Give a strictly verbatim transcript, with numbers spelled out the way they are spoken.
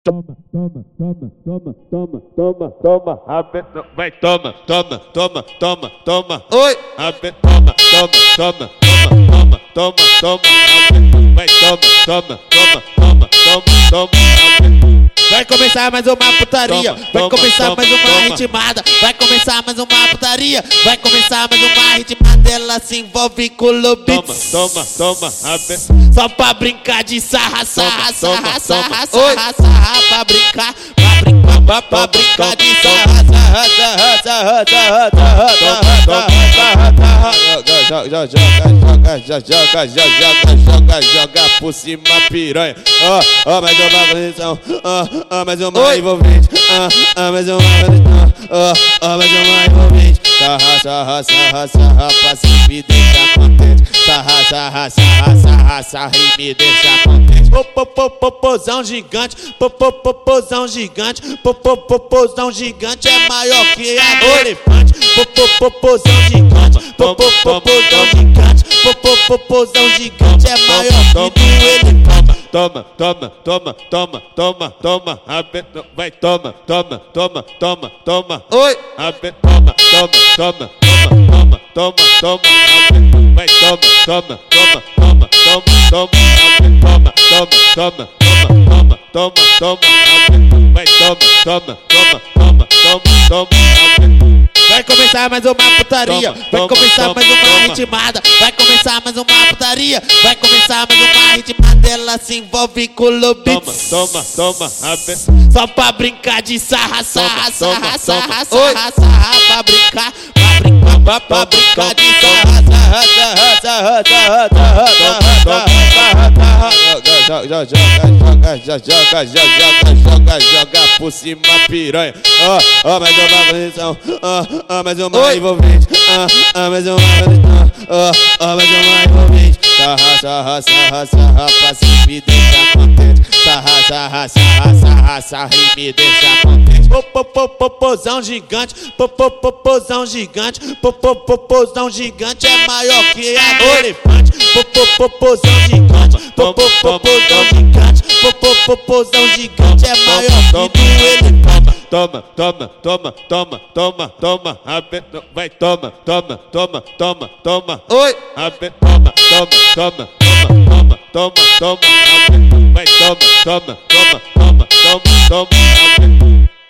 Toma, toma, toma, toma, toma, toma, toma, abe... vai, toma, toma, toma, toma, toma, oi, abe... toma, toma, toma, toma, toma, toma, toma, abe... vai, toma, toma, toma, toma, toma, toma, abe... vai começar mais uma putaria, Toma, vai toma, começar toma, mais uma toma. ritmada, vai começar mais uma putaria, vai começar mais uma ritmada, ela se envolve com o toma, Lobits. toma, toma, abe... Só pra brincar de sarra, sarra, Toma, sarra, toma, sarra, toma. sarra, sarra, pra brincar, pra brincar, pra, pra brincar de sarra, sarra, sarra, sarra, sarra, sarra, sarra, sarra. Joga, joga, joga, joga, joga, joga, joga, joga por cima piranha. Ó, ó, mais uma condição, ó, ó, mais uma Oi. envolvente, ó, ó, mais uma condição, ó, ó, mais uma envolvente. Sarra, sarra, sarra, sarra, pra se me deixar contente. Sarra, sarra, sarra, sarra, sarra e me deixar contente. Popopopozão gigante, popopopozão gigante, popopopozão gigante é maior que a do elefante. Popopopozão gigante, popopopozão gigante, popopopozão gigante é maior que do elefante. Toma, toma, toma, toma, toma, toma, abe... vai, toma, toma, toma, toma, toma, Oi, abe... toma, toma, toma, toma, toma, toma, toma, abe... vai, toma, toma, toma, toma, toma, toma, abe... toma, toma, toma, toma, toma, toma, toma, abe... vai, toma, toma, toma, toma, toma, toma, abe... vai começar mais uma putaria, Toma, vai toma, começar toma, mais uma toma. ritmada, vai começar mais uma putaria, vai começar mais uma ritmada, ela se envolve com o toma, Lobits. toma, toma, abe... Só pra brincar de sarra, sarra, Toma, toma, sarra, sarra, toma. sarra, sarra, pra brincar, pra brincar, pra, pra Toma, brincar de toma, sarra, sarra, sarra, sarra, sarra, sarra, sarra, sarra, sarra. Joga, joga, joga, joga, joga, joga, joga, joga por cima piranha. Ó, ó, mais uma condição, ó, ó, mais uma Oi. envolvente, ó, ó, mais uma condição, ó, ó, mais uma envolvente. Sarra, sarra, sarra, sarra, pra se me deixar contente. Sarra, sarra, sarra, sarra, sarra e me deixar contente. Popopopozão gigante, popopopozão gigante, popopopozão gigante é maior que a do elefante. Popopopozão gigante, popopopozão gigante, popopopozão gigante é maior que do elefante. Toma, toma, toma, toma, toma, toma, abe... vai, toma, toma, toma, toma, toma, Oi, abe... toma, toma, toma, toma, toma, toma, toma, abe... vai, toma, toma, toma, toma, toma, toma, abe...